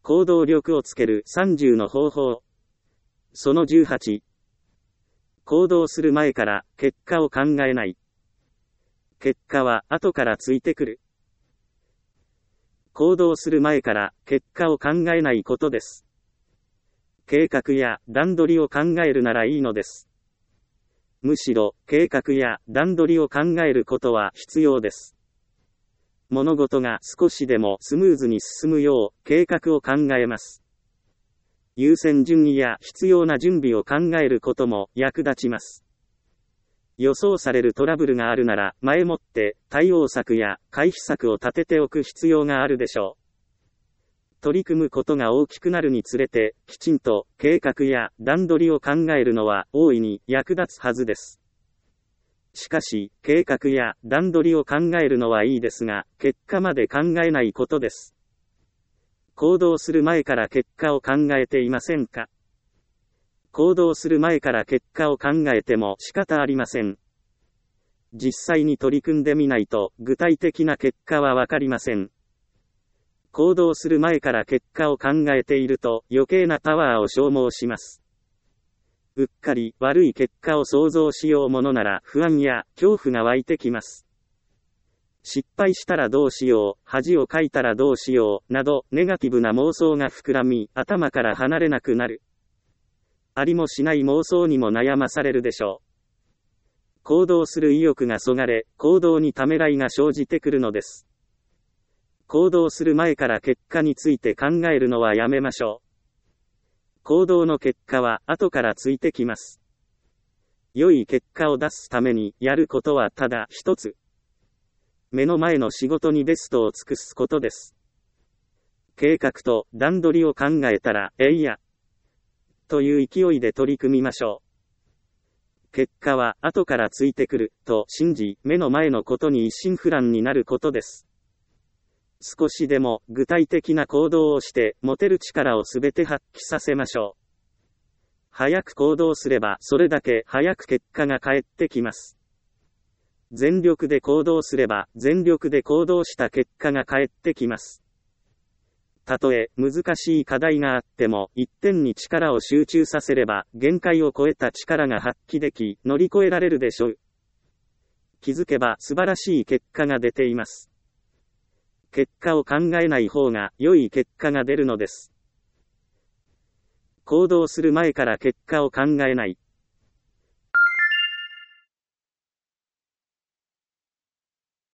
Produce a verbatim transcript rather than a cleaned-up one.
行動力をつけるさんじゅうの方法。そのじゅうはち。行動する前から結果を考えない。結果は後からついてくる。行動する前から結果を考えないことです。計画や段取りを考えるならいいのです。むしろ計画や段取りを考えることは必要です。物事が少しでもスムーズに進むよう計画を考えます。優先順位や必要な準備を考えることも役立ちます。予想されるトラブルがあるなら前もって対応策や回避策を立てておく必要があるでしょう。取り組むことが大きくなるにつれてきちんと計画や段取りを考えるのは大いに役立つはずです。しかし計画や段取りを考えるのはいいですが結果まで考えないことです。行動する前から結果を考えていませんか？行動する前から結果を考えても仕方ありません。実際に取り組んでみないと具体的な結果はわかりません。行動する前から結果を考えていると余計なパワーを消耗します。うっかり悪い結果を想像しようものなら不安や恐怖が湧いてきます。失敗したらどうしよう、恥をかいたらどうしよう、など、ネガティブな妄想が膨らみ、頭から離れなくなる。ありもしない妄想にも悩まされるでしょう。行動する意欲がそがれ、行動にためらいが生じてくるのです。行動する前から結果について考えるのはやめましょう。行動の結果は後からついてきます。良い結果を出すためにやることはただ一つ。目の前の仕事にベストを尽くすことです。計画と段取りを考えたら、えいや、という勢いで取り組みましょう。結果は後からついてくる、と信じ、目の前のことに一心不乱になることです。少しでも具体的な行動をして、持てる力をすべて発揮させましょう。早く行動すれば、それだけ早く結果が返ってきます。全力で行動すれば、全力で行動した結果が返ってきます。たとえ難しい課題があっても、一点に力を集中させれば、限界を超えた力が発揮でき、乗り越えられるでしょう。気づけば素晴らしい結果が出ています。結果を考えない方が良い結果が出るのです。行動する前から結果を考えない。